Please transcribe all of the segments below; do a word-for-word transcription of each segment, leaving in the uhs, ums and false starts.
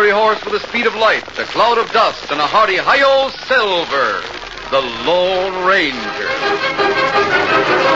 fiery horse with the speed of light, a cloud of dust, and a hearty hi-yo Silver, the Lone Ranger.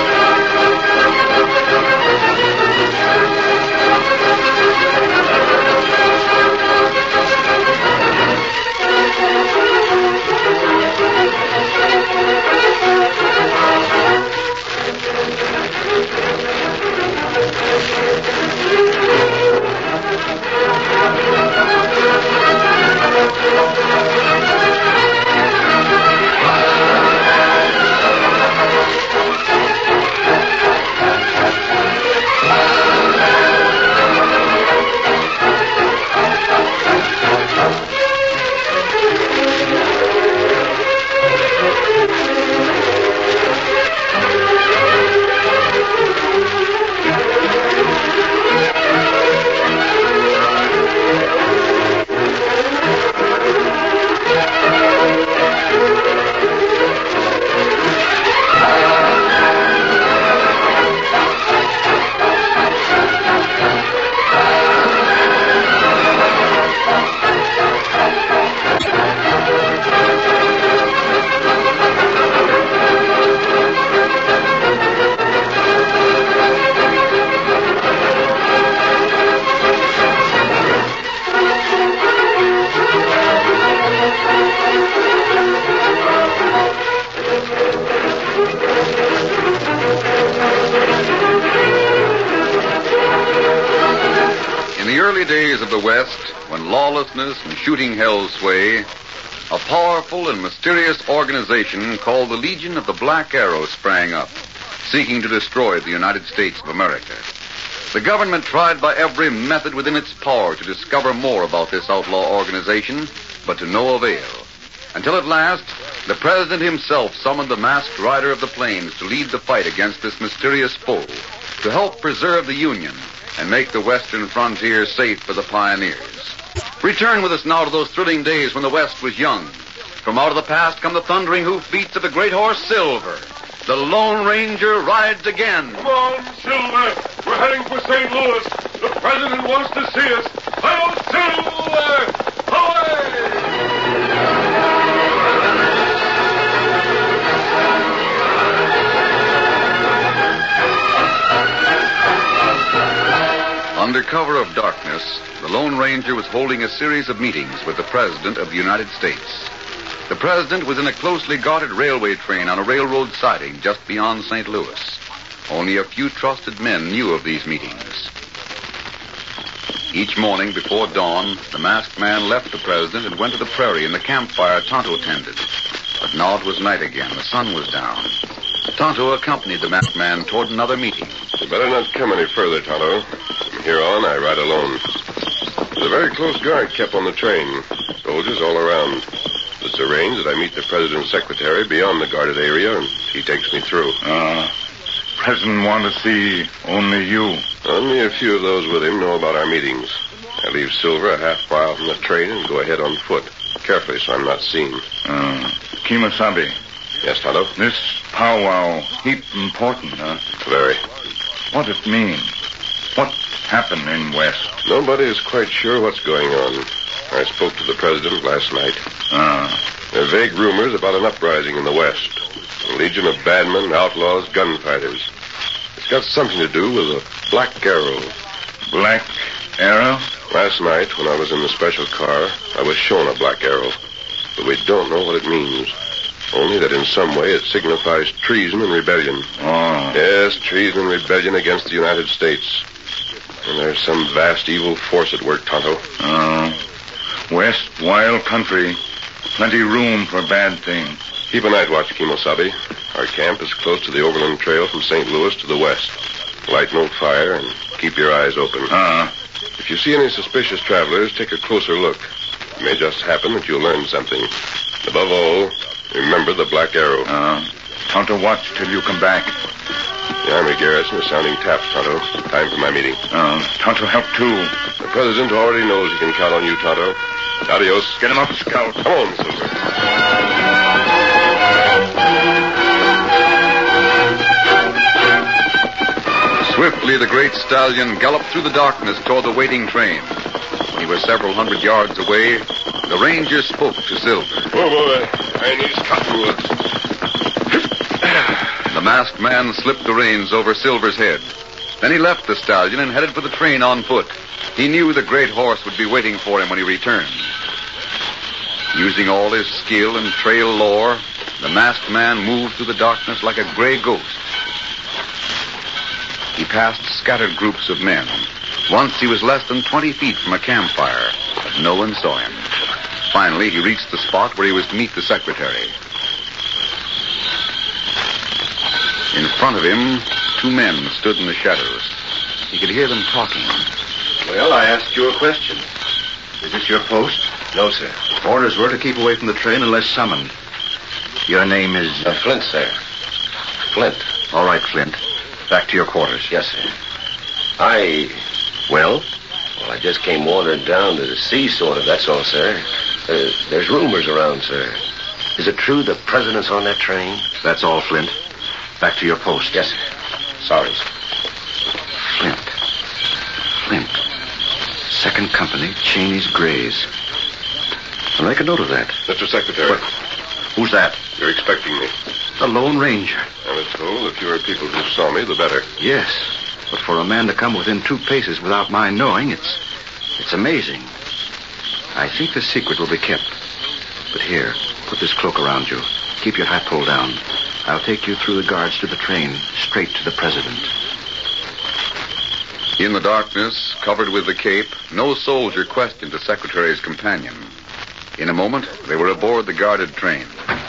In the early days of the West, when lawlessness and shooting held sway, a powerful and mysterious organization called the Legion of the Black Arrow sprang up, seeking to destroy the United States of America. The government tried by every method within its power to discover more about this outlaw organization, but to no avail. Until at last, the president himself summoned the masked rider of the plains to lead the fight against this mysterious foe, to help preserve the Union and make the western frontier safe for the pioneers. Return with us now to those thrilling days when the West was young. From out of the past come the thundering hoofbeats of the great horse Silver. The Lone Ranger rides again. Come on, Silver. We're heading for Saint Louis. The president wants to see us. Hi-yo, Silver! Away! Under cover of darkness, the Lone Ranger was holding a series of meetings with the President of the United States. The President was in a closely guarded railway train on a railroad siding just beyond Saint Louis. Only a few trusted men knew of these meetings. Each morning before dawn, the masked man left the President and went to the prairie in the campfire Tonto tended. But now it was night again. The sun was down. Tonto accompanied the masked man toward another meeting. You better not come any further, Tonto. From here on, I ride alone. There's a very close guard kept on the train. Soldiers all around. It's arranged that I meet the president's secretary beyond the guarded area, and he takes me through. Ah, uh, President want to see only you. Only a few of those with him know about our meetings. I leave Silver a half mile from the train and go ahead on foot, carefully so I'm not seen. Uh, Kemosabe. Yes, Tonto? This powwow heap important, huh? Very. What it mean? What happened in West? Nobody is quite sure what's going on. I spoke to the president last night. Ah. There are vague rumors about an uprising in the West. A legion of badmen, outlaws, gunfighters. It's got something to do with a Black Arrow. Black Arrow? Last night, when I was in the special car, I was shown a Black Arrow. But we don't know what it means. Only that in some way it signifies treason and rebellion. Oh. Yes, treason and rebellion against the United States. And there's some vast evil force at work, Tonto. Oh. West, wild country. Plenty room for bad things. Keep a night watch, Kemosabe. Our camp is close to the Overland Trail from Saint Louis to the west. Light no fire and keep your eyes open. Uh-huh. If you see any suspicious travelers, take a closer look. It may just happen that you'll learn something. Above all, remember the Black Arrow. Uh, Tonto watch till you come back. The Army garrison is sounding taps, Tonto. Time for my meeting. Uh, Tonto help too. The President already knows he can count on you, Tonto. Adios. Get him up, Scout. Come on, Silver. Swiftly, the great stallion galloped through the darkness toward the waiting train. When he was several hundred yards away, the ranger spoke to Silver. Oh, boy, I need cottonwoods. The masked man slipped the reins over Silver's head. Then he left the stallion and headed for the train on foot. He knew the great horse would be waiting for him when he returned. Using all his skill and trail lore, the masked man moved through the darkness like a gray ghost. He passed scattered groups of men. Once he was less than twenty feet from a campfire, but no one saw him. Finally, he reached the spot where he was to meet the secretary. In front of him, two men stood in the shadows. He could hear them talking. Well, I asked you a question. Is this your post? No, sir. Orders were to keep away from the train unless summoned. Your name is... Uh, Flint, sir. Flint. All right, Flint. Back to your quarters. Yes, sir. I... Well? Well, I just came wandering down to the sea, sort of, that's all, sir. Uh, there's rumors around, sir. Is it true the president's on that train? That's all, Flint. Back to your post. Yes, sir. Sorry, sir. Flint. Flint. Second Company, Cheney's Grays. I'll make a note of that. Mister Secretary. What? Who's that? You're expecting me. The Lone Ranger. I was told the fewer people who saw me, the better. Yes. But for a man to come within two paces without my knowing, it's... it's amazing. I think the secret will be kept. But here, put this cloak around you. Keep your hat pulled down. I'll take you through the guards to the train, straight to the president. In the darkness, covered with the cape, no soldier questioned the secretary's companion. In a moment, they were aboard the guarded train.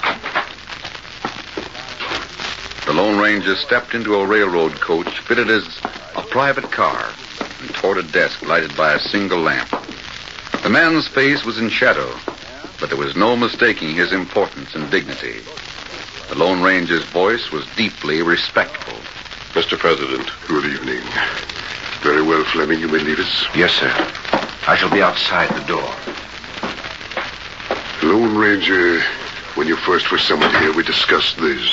The Lone Ranger stepped into a railroad coach fitted as a private car and toward a desk lighted by a single lamp. The man's face was in shadow, but there was no mistaking his importance and dignity. The Lone Ranger's voice was deeply respectful. Mister President. Good evening. Very well, Fleming, you may leave us. Yes, sir. I shall be outside the door. Lone Ranger, when you first were summoned here, we discussed this.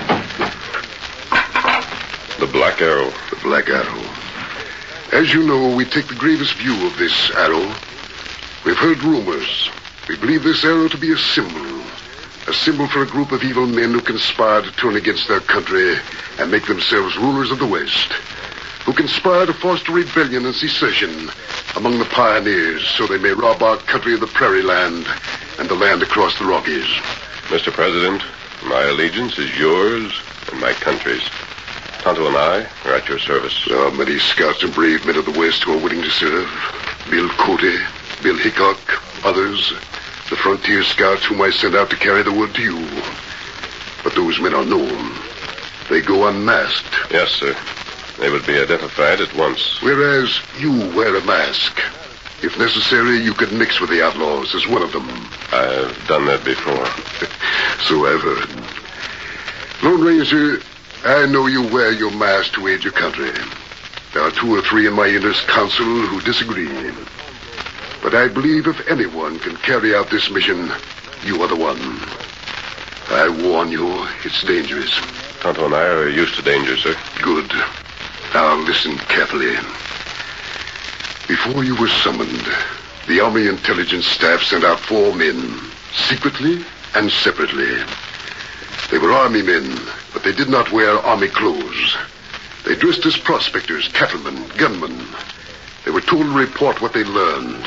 The Black Arrow. The Black Arrow. As you know, we take the gravest view of this arrow. We've heard rumors. We believe this arrow to be a symbol. A symbol for a group of evil men who conspire to turn against their country and make themselves rulers of the West. Who conspire to foster rebellion and secession among the pioneers so they may rob our country of the prairie land and the land across the Rockies. Mister President, my allegiance is yours and my country's. Tonto and I are at your service. There are many scouts and brave men of the West who are willing to serve. Bill Cody, Bill Hickok, others. The frontier scouts whom I sent out to carry the word to you. But those men are known. They go unmasked. Yes, sir. They would be identified at once. Whereas you wear a mask. If necessary, you could mix with the outlaws as one of them. I've done that before. So I've heard. Lone Ranger, I know you wear your mask to aid your country. There are two or three in my inner council who disagree. But I believe if anyone can carry out this mission, you are the one. I warn you, it's dangerous. Tonto and I are used to danger, sir. Good. Now listen carefully. Before you were summoned, the Army Intelligence Staff sent out four men, secretly and separately. They were Army men, but they did not wear Army clothes. They dressed as prospectors, cattlemen, gunmen. They were told to report what they learned.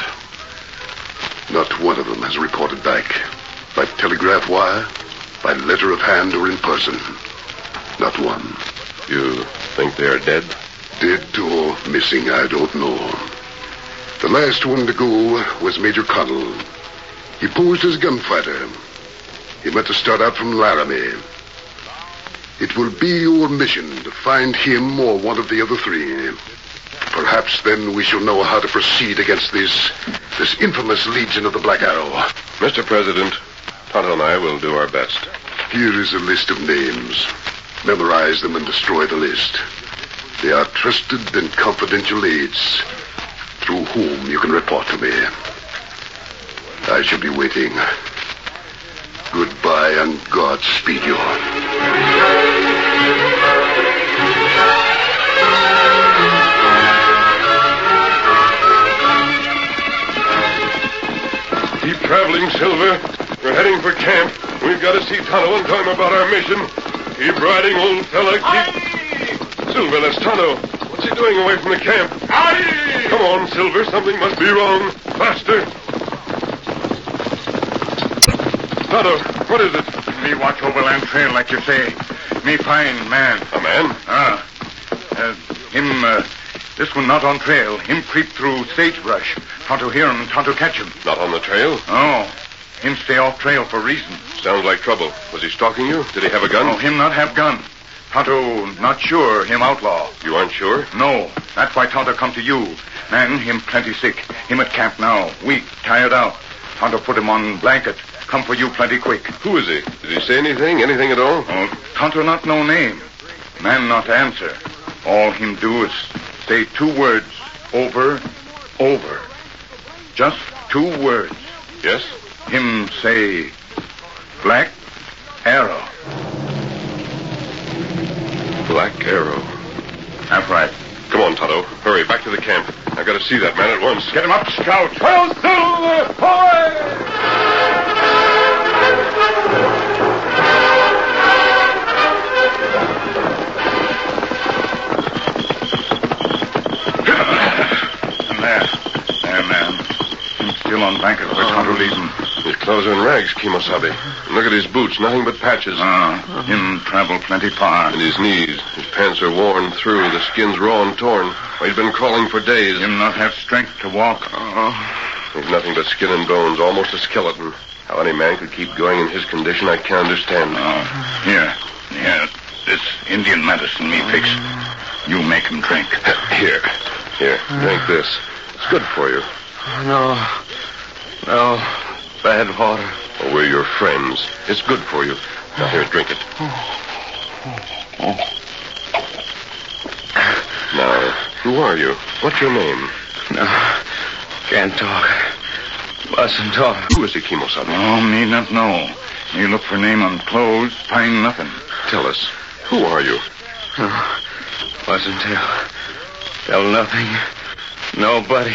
Not one of them has reported back. By telegraph wire, by letter of hand, or in person. Not one. You think they are dead? Dead or missing, I don't know. The last one to go was Major Connell. He posed as a gunfighter. He meant to start out from Laramie. It will be your mission to find him or one of the other three. Perhaps then we shall know how to proceed against this, this infamous Legion of the Black Arrow. Mister President, Tonto and I will do our best. Here is a list of names. Memorize them and destroy the list. They are trusted and confidential aides through whom you can report to me. I shall be waiting. Goodbye and Godspeed you. Silver. We're heading for camp. We've got to see Tonto and tell him about our mission. Keep riding, old fella. Keep... Aye. Silver, that's Tonto. What's he doing away from the camp? Aye. Come on, Silver. Something must be wrong. Faster. Tonto, what is it? Me watch overland trail, like you say. Me find man. A man? Ah. Uh, him, uh, this one not on trail. Him creep through sagebrush. Tonto hear him and Tonto catch him. Not on the trail? Oh. Him stay off trail for reason. Sounds like trouble. Was he stalking you? Did he have a gun? Oh, him not have gun. Tonto not sure him outlaw. You aren't sure? No. That's why Tonto come to you. Man, him plenty sick. Him at camp now. Weak, tired out. Tonto put him on blanket. Come for you plenty quick. Who is he? Did he say anything? Anything at all? Oh, Tonto not know name. Man not answer. All him do is say two words over, over. Just two words. Yes? Him say, Black Arrow. Black Arrow. That's right. Come on, Tonto. Hurry, back to the camp. I've got to see that man at once. Get him up, Scout. Well, Silver! Away! There. There, man. He's still on blanket where Tonto leave him. His clothes are in rags, Kimosabe. Look at his boots, nothing but patches. Ah, him travel plenty far. And his knees. His pants are worn through. The skin's raw and torn. He's been crawling for days. Him not have strength to walk. Oh. He's nothing but skin and bones, almost a skeleton. How any man could keep going in his condition, I can't understand. Oh, here. Here. This Indian medicine me fix. You make him drink. Here. Here, drink this. It's good for you. No. No. Bad water. Oh, we're your friends. It's good for you. Now, here, drink it. Now, who are you? What's your name? No. Can't talk. Mustn't talk. Who is he, Kimosabe? Oh, me not know. Me look for name on clothes, find nothing. Tell us. Who are you? No. Mustn't tell. Tell nothing. Nobody.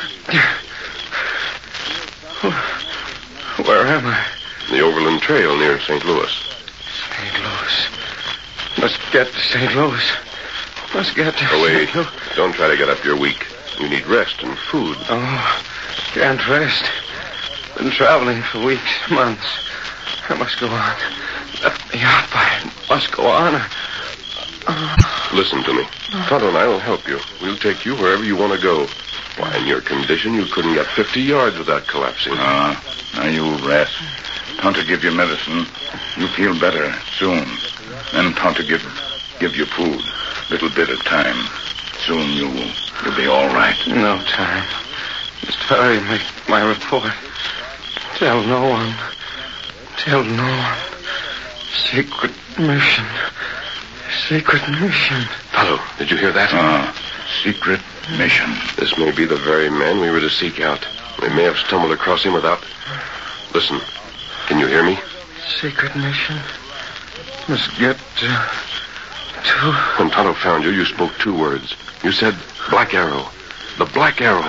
Where am I? The Overland Trail near Saint Louis. Saint Louis. Must get to Saint Louis. Must get to Oh, wait. Saint Louis. Don't try to get up. You're weak. You need rest and food. Oh, can't rest. Been traveling for weeks, months. I must go on. Let me up. I must go on. Listen to me. Tonto and I will help you. We'll take you wherever you want to go. Why, in your condition, you couldn't get fifty yards without collapsing. Ah, now you rest. Tonto give you medicine. You feel better soon. Then Tonto give give you food. Little bit of time. Soon you you'll be all right. No time. Just hurry, make my report. Tell no one. Tell no one. Secret mission. Secret mission. Tonto, did you hear that? Ah, secret mission. This may be the very man we were to seek out. We may have stumbled across him without... Listen. Can you hear me? Secret mission. Must get to... to... When Tonto found you, you spoke two words. You said, Black Arrow. The Black Arrow.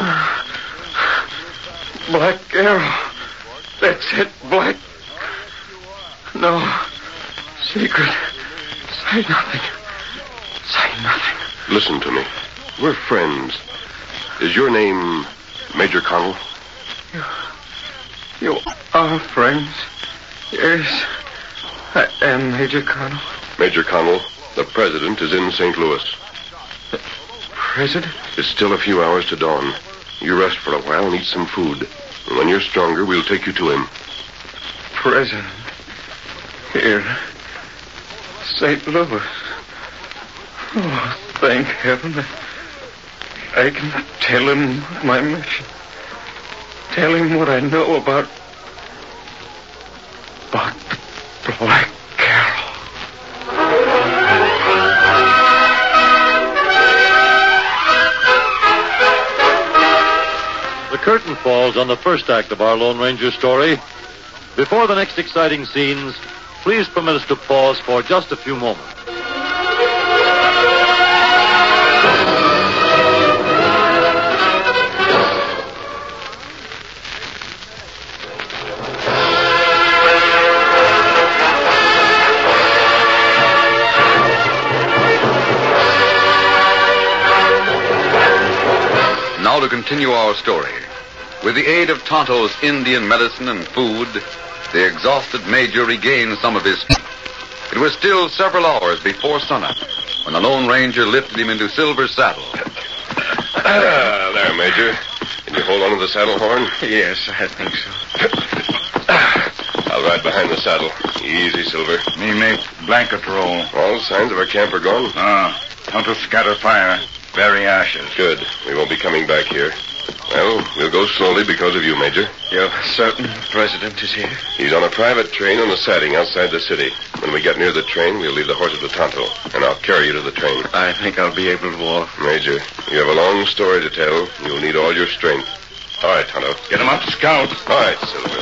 Black Arrow. That's it, Black... No. Secret. Say nothing. Say nothing. Listen to me. We're friends. Is your name Major Connell? You... You are friends? Yes. I am Major Connell. Major Connell, the president is in Saint Louis. The president? It's still a few hours to dawn. You rest for a while and eat some food. And when you're stronger, we'll take you to him. President. Here. Saint Louis. Oh, thank heaven. I can tell him my mission. Tell him what I know about... about the Black Arrow. The curtain falls on the first act of our Lone Ranger story. Before the next exciting scenes, please permit us to pause for just a few moments. now to continue our story. With the aid of Tonto's Indian medicine and food, the exhausted Major regained some of his strength. It was still several hours before sunup when the Lone Ranger lifted him into Silver's saddle. Ah, there, Major. Can you hold on to the saddle horn? Yes, I think so. I'll ride behind the saddle. Easy, Silver. Me make blanket roll. All signs of our camp are gone? Ah, Tonto scatter fire. Bury ashes. Good. We won't be coming back here. Well, we'll go slowly because of you, Major. You're certain the President is here? He's on a private train on the siding outside the city. When we get near the train, we'll leave the horses to Tonto, and I'll carry you to the train. I think I'll be able to walk. Major, you have a long story to tell. You'll need all your strength. All right, Tonto. Get him up, Scout. All right, Silver.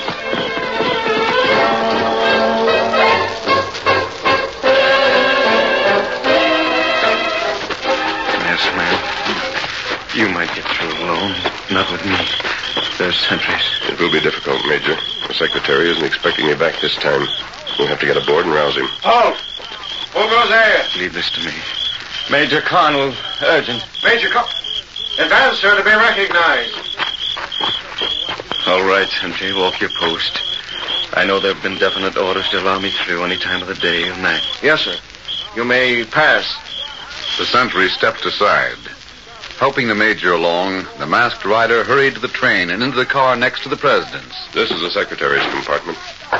Yes, ma'am. You might get through alone. Not with me. There's sentries. It will be difficult, Major. The Secretary isn't expecting you back this time. We'll have to get aboard and rouse him. Halt! Who goes there? Leave this to me. Major Connell, urgent. Major Co... Advance, sir, to be recognized. All right, sentry. Walk your post. I know there have been definite orders to allow me through any time of the day or night. Yes, sir. You may pass. The sentry stepped aside. Helping the Major along, the masked rider hurried to the train and into the car next to the President's. This is the Secretary's compartment.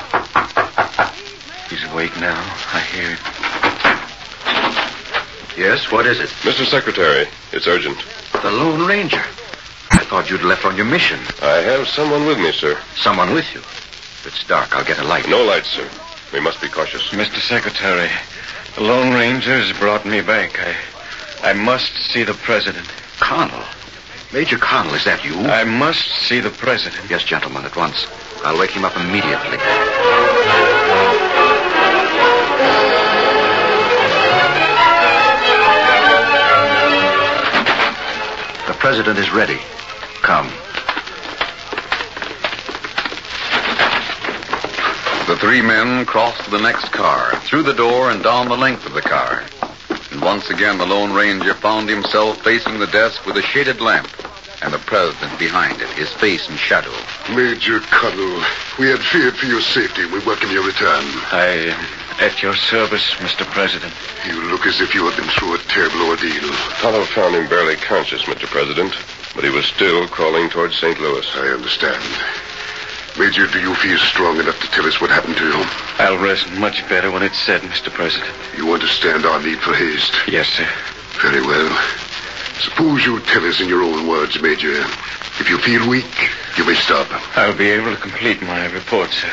He's awake now. I hear it. Yes, what is it? Mister Secretary, it's urgent. The Lone Ranger. I thought you'd left on your mission. I have someone with me, sir. Someone with you? If it's dark, I'll get a light. No lights, sir. We must be cautious. Mister Secretary, the Lone Ranger's brought me back. I, I must see the President. Connell. Major Connell, is that you? I must see the President. Yes, gentlemen, at once. I'll wake him up immediately. The President is ready. Come. The three men crossed to the next car, through the door and down the length of the car. And once again, the Lone Ranger found himself facing the desk with a shaded lamp, and the President behind it, his face in shadow. Major Connell, we had feared for your safety. We welcome your return. I am at your service, Mister President. You look as if you have been through a terrible ordeal. Tonto found him barely conscious, Mister President, but he was still crawling towards Saint Louis. I understand. Major, do you feel strong enough to tell us what happened to you? I'll rest much better when it's said, Mister President. You understand our need for haste? Yes, sir. Very well. Suppose you tell us in your own words, Major. If you feel weak, you may stop. I'll be able to complete my report, sir.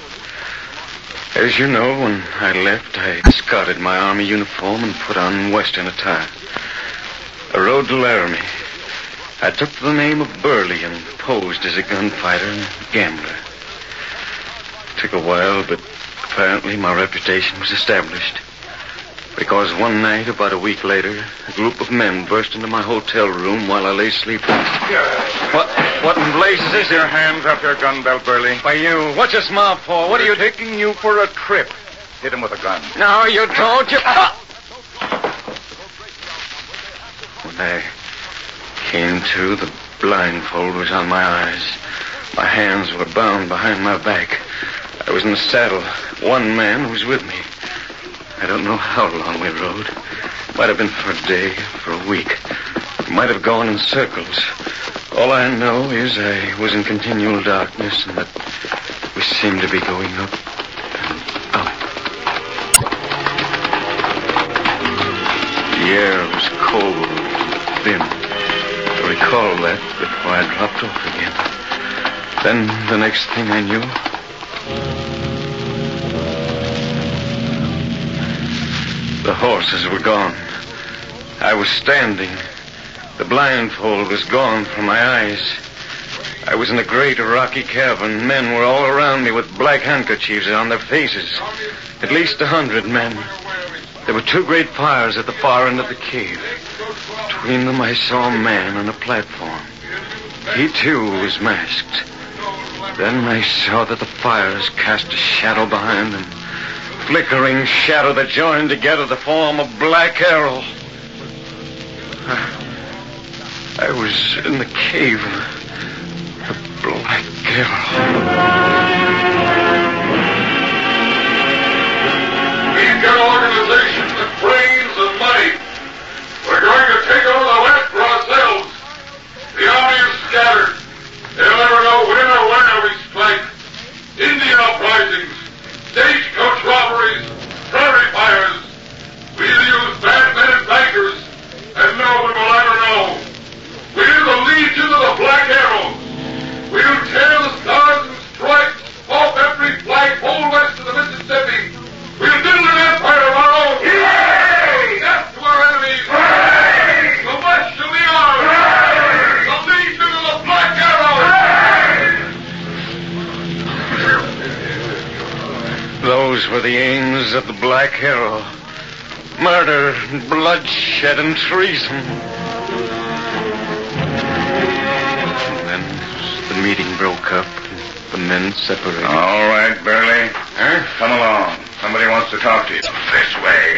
As you know, when I left, I discarded my army uniform and put on Western attire. I rode to Laramie. I took the name of Burley and posed as a gunfighter and gambler. It took a while, but apparently my reputation was established. Because one night, about a week later, a group of men burst into my hotel room while I lay sleeping. What, what in blazes is your hands off your gun belt, Burley? Why, you, what's your smile for? What are you... Taking you for a trip. Hit him with a gun. No, you don't. You... Ah! When I came to, the blindfold was on my eyes. My hands were bound behind my back. I was in the saddle. One man was with me. I don't know how long we rode. Might have been for a day, for a week. We might have gone in circles. All I know is I was in continual darkness and that we seemed to be going up and up. The air was cold, thin. I recall that before I dropped off again. Then the next thing I knew... the horses were gone. I was standing. The blindfold was gone from my eyes. I was in a great rocky cavern. Men were all around me with black handkerchiefs on their faces. At least a hundred men. There were two great fires at the far end of the cave. Between them I saw a man on a platform. He, too, was masked. Then I saw that the fires cast a shadow behind them. Flickering shadow that joined together to form a black arrow. I was in the cave. The Black Arrow. We've got organization and brains and money. We're going to take over the West for ourselves. The army is scattered. They'll never know when or where we strike. Indian uprisings, stagecoach robberies, prairie fires. We'll use bad men and bankers, and no one will ever know. We're the Legion of the Black Arrow. We'll tear the stars and stripes off every flagpole west of the Mississippi. We'll build an empire of our own. Yay! Death to our enemies. Yay! The West shall be ours. Yay! The Legion of the Black Arrow. Yay! Those were the aims of the Black Arrow. Murder, bloodshed, and treason. And then the meeting broke up, and the men separated. All right, Burley. Huh? Come along. Somebody wants to talk to you. This way.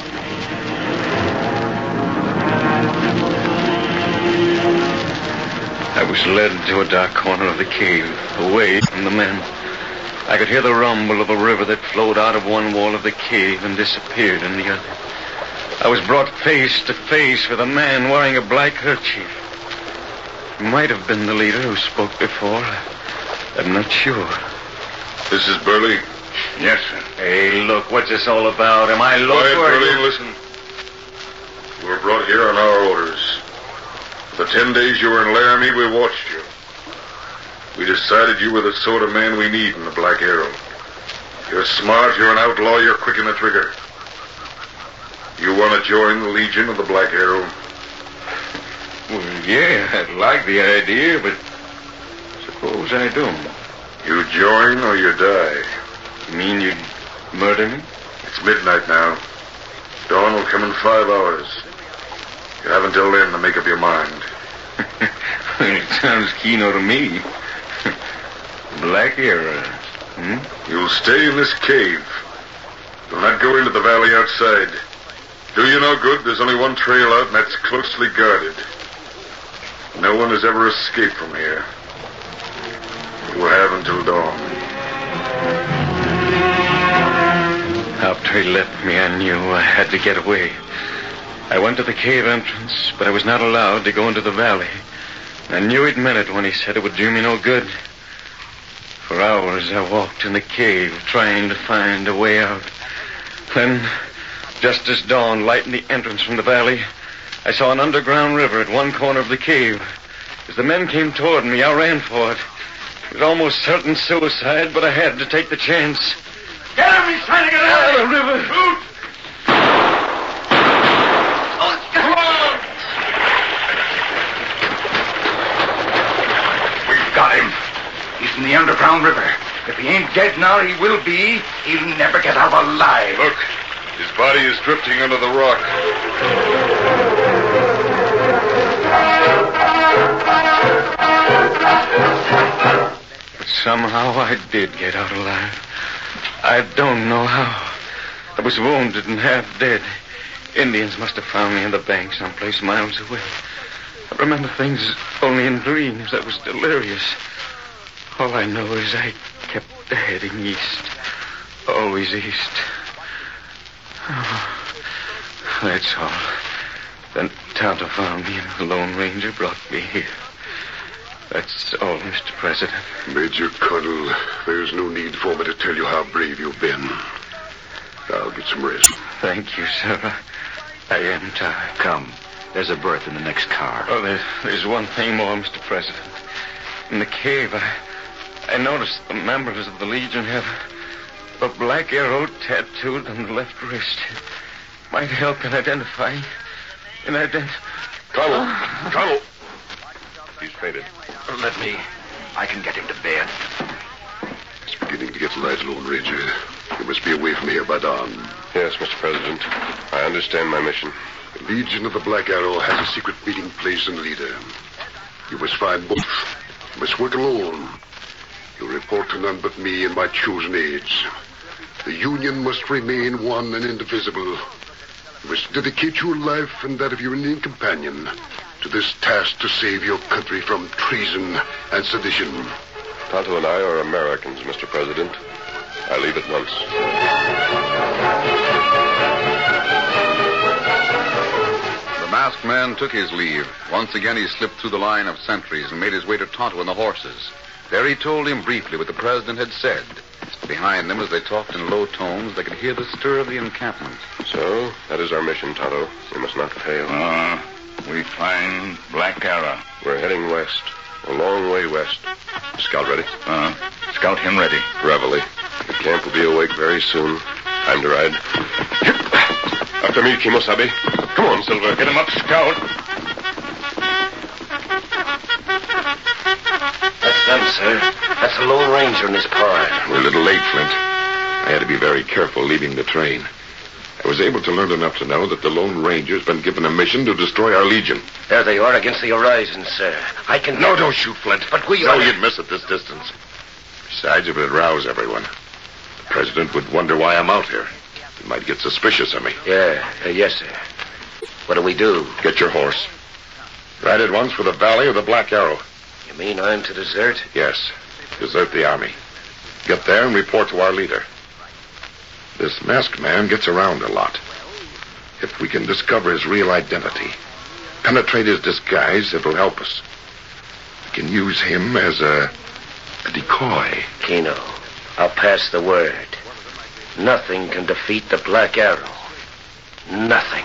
I was led to a dark corner of the cave, away from the men. I could hear the rumble of a river that flowed out of one wall of the cave and disappeared in the other. I was brought face to face with a man wearing a black kerchief. He might have been the leader who spoke before. I'm not sure. This is Burley. Yes, sir. Hey, look, what's this all about? Am I low? Quiet, or Burley, you... listen. You were brought here on our orders. For the ten days you were in Laramie, we watched you. We decided you were the sort of man we need in the Black Arrow. You're smart, you're an outlaw, you're quick in the trigger. You want to join the Legion of the Black Arrow? Well, yeah, I'd like the idea, but suppose I don't. You join or you die. You mean you'd murder me? It's midnight now. Dawn will come in five hours. You have until then to make up your mind. It sounds keno to me. Black Arrow. Hmm? You'll stay in this cave. You'll not go into the valley outside. Do you no good, there's only one trail out, and that's closely guarded. No one has ever escaped from here. You have until dawn. After he left me, I knew I had to get away. I went to the cave entrance, but I was not allowed to go into the valley. I knew he'd meant it when he said it would do me no good. For hours I walked in the cave, trying to find a way out. Then, just as dawn lightened the entrance from the valley, I saw an underground river at one corner of the cave. As the men came toward me, I ran for it. It was almost certain suicide, but I had to take the chance. Get him! He's trying to get out of the river. Shoot! Oh, come on! We've got him. He's in the underground river. If he ain't dead now, he will be. He'll never get out alive. Look, his body is drifting under the rock. But somehow I did get out alive. I don't know how. I was wounded and half dead. Indians must have found me in the bank someplace miles away. I remember things only in dreams. I was delirious. All I know is I kept heading east. Always east. Oh, that's all. Then Tonto found me and the Lone Ranger brought me here. That's all, Mister President. Major Colonel, there's no need for me to tell you how brave you've been. I'll get some rest. Thank you, sir. I am tired. Come. There's a berth in the next car. Oh, there's, there's one thing more, Mister President. In the cave, I, I noticed the members of the Legion have a black arrow tattooed on the left wrist. It might help in identifying. In ident... Colonel! Colonel! He's fainted. Let me. I can get him to bed. It's beginning to get light, Lone Ranger. You must be away from here by dawn. Yes, Mister President. I understand my mission. The Legion of the Black Arrow has a secret meeting place and leader. You must find both. You must work alone. You'll report to none but me and my chosen aides. The Union must remain one and indivisible. You must dedicate your life and that of your Indian companion to this task to save your country from treason and sedition. Tonto and I are Americans, Mister President. I leave at once. The masked man took his leave. Once again he slipped through the line of sentries and made his way to Tonto and the horses. There he told him briefly what the president had said. Behind them, as they talked in low tones, they could hear the stir of the encampment. So, that is our mission, Tonto. We must not fail. Uh, we find Black Arrow. We're heading west. A long way west. Scout ready? Uh, scout him ready. Reveille. The camp will be awake very soon. Time to ride. After me, Kimosabe. Come on, Silver. Get him up, Scout. That's them, sir. That's the Lone Ranger and his pard. We're a little late, Flint. I had to be very careful leaving the train. I was able to learn enough to know that the Lone Ranger's been given a mission to destroy our Legion. There they are against the horizon, sir. I can... No, don't shoot, Flint. But we No, are... you'd miss at this distance. Besides, it would rouse everyone. The president would wonder why I'm out here. He might get suspicious of me. Yeah, uh, yes, sir. What do we do? Get your horse. Ride at once for the valley of the Black Arrow. You mean I'm to desert? Yes. Desert the army. Get there and report to our leader. This masked man gets around a lot. If we can discover his real identity, penetrate his disguise, it'll help us. We can use him as a, a decoy. Kino, I'll pass the word. Nothing can defeat the Black Arrow. Nothing.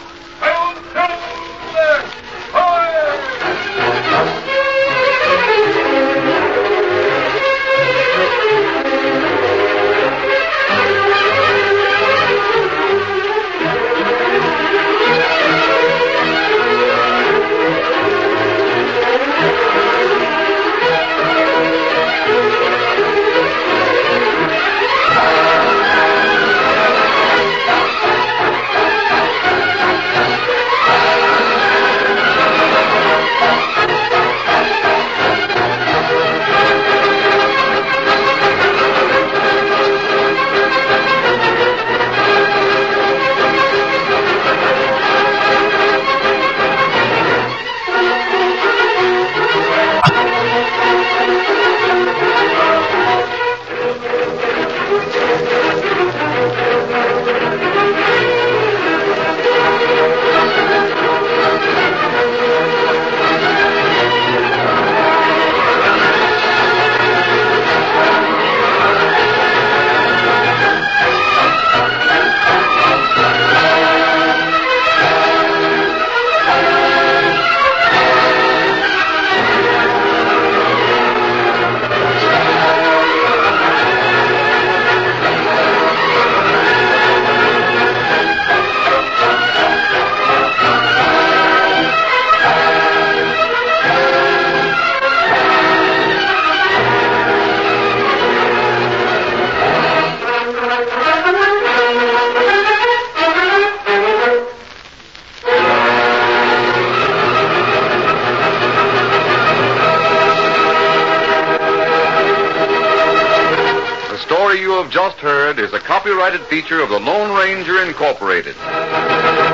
Just heard is a copyrighted feature of the Lone Ranger Incorporated.